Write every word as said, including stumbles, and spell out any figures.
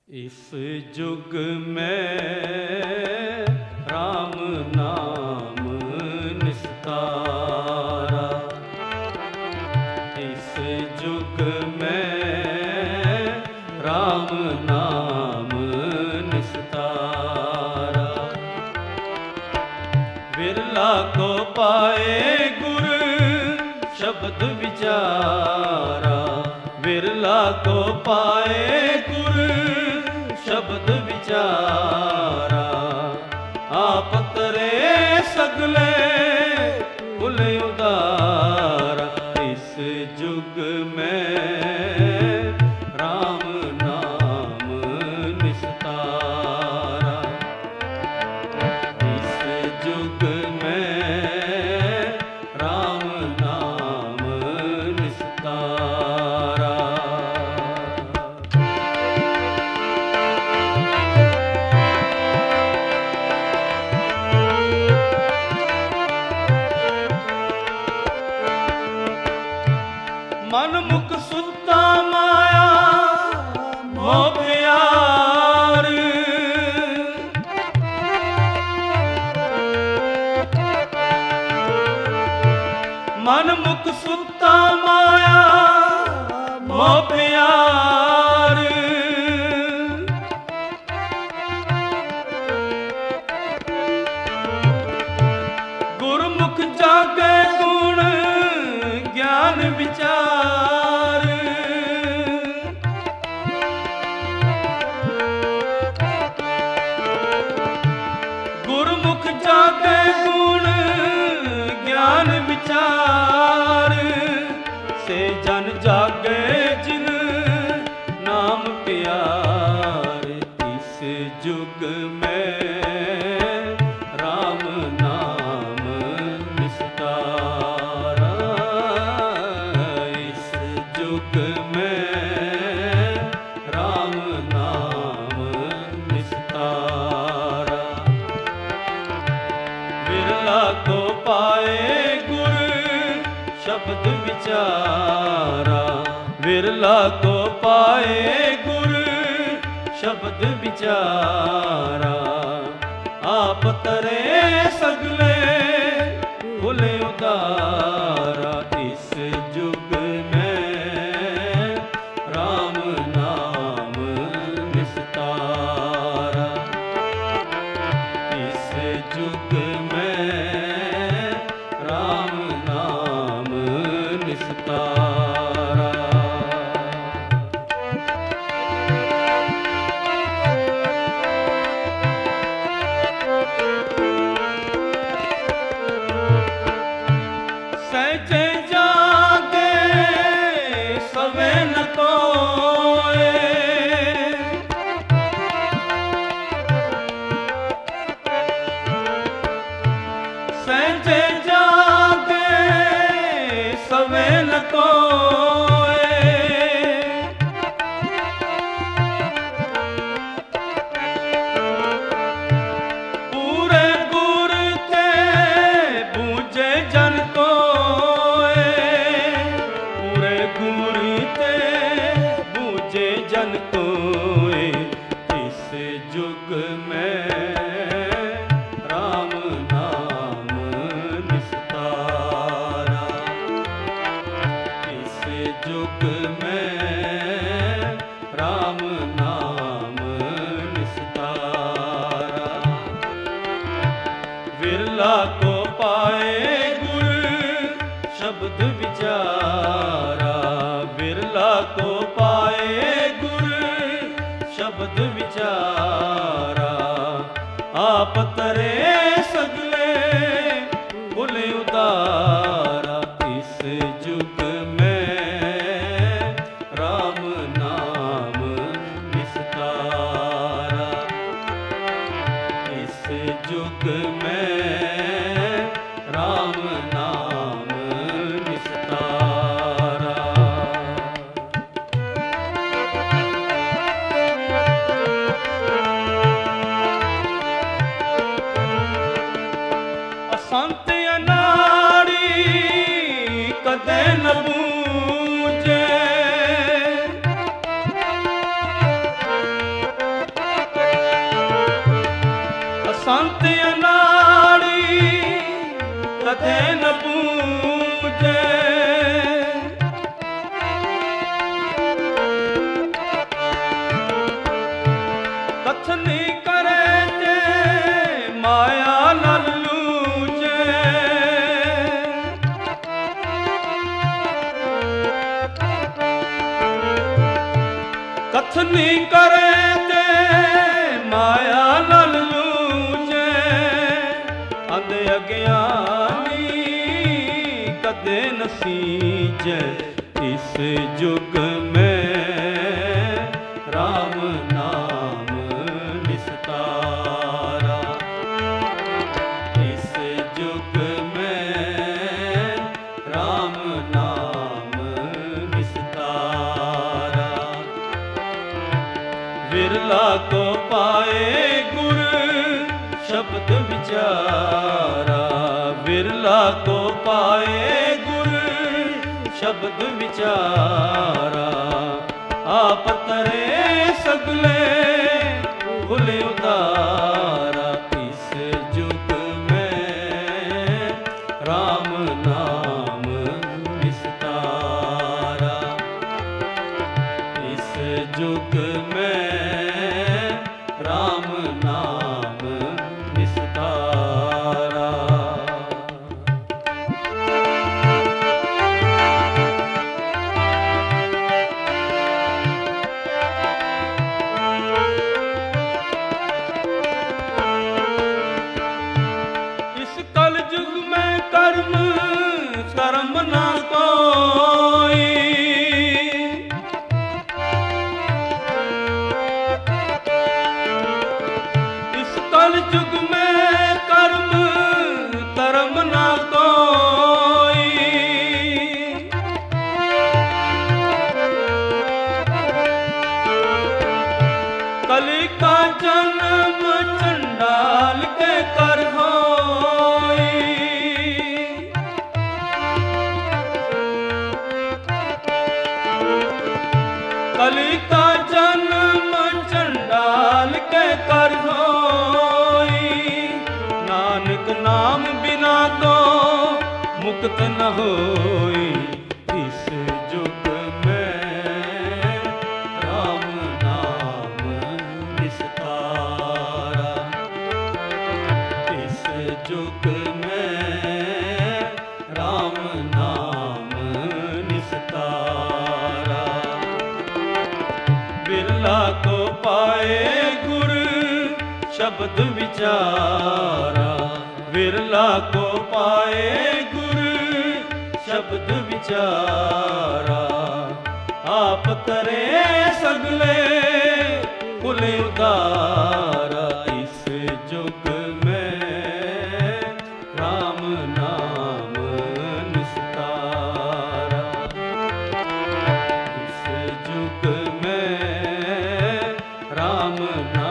इस जुग में राम नाम निस्तारा, इस जुग में राम नाम निस्तारा। विरला को पाए गुर शब्द विचारा, विरला को पाए गुर शब्द विचारा। आप तरे सगले कुल उदारा, इस जुग में राम नाम निस्तारा, इस जुग में राम नाम निस्तारा। मन मुख सुता माया मोह प्यार, मन मुख सुता माया मोह प्यार। गुरमुख जागे गुण ज्ञान विचार, गुरमुख जागे गुण ज्ञान विचार। से जन जागे जिन नाम प्यार, इस जुग में राम नाम निस्तारा, इस जुग में राम नाम निस्तारा। विरला को पाए गुर शब्द विचारा, विरला को पाए गुर शब्द विचारा। आप तरे सगले कुल उदारा, इस जुग में राम नाम निस्तारा, इस जुग में राम नाम निस्तारा। सहजे जागे सवे न कोय, सहजे जागे सवे न कोय। पूरे गुर ते बूझे जन कोय, पूरे गुर ते बूझे जन कोय। इस जुग में राम नाम निस्तारा, इस जुग में राम नाम निस्तारा। विरला को पाए गुर शब्द विचारा, विरला को पाए गुर शब्द विचारा। आप तरे सगले कुल उदारा, इस जुग में राम नाम संत अनाड़ी कथे न पूजे, कथनी करे ते माया न लूजे। कथनी करे ते माया न लूजे, अंध अज्ञानी कदे न सींचे। इस युग में राम नाम निस्तारा, इस युग में राम नाम निस्तारा। विरला को पाए गुर शब्द विचारा, विरला को पाए गुर शब्द विचारा। आप तरे सगले भूले उतारा, इस युग में राम नाम निस्तारा, इस युग में राम नाम निस्तारा। इस कल युग में कर्म कर्म ना कोई, युग में कर्म कर्म ना कोई। कली का जन्म चंडाल के कर होई, कली का जन्म चंडाल के कर होई। नानक नाम बिना तो मुक्त न होई, इस युग में राम नाम निस्तारा, इस युग में राम नाम निस्तारा। बिरला को पाए गुर शब्द विचारा, विरला को पाए गुर शब्द विचारा। आप तरे सगले कुल उदारा, इस युग में राम नाम निस्तारा, इस युग में राम नाम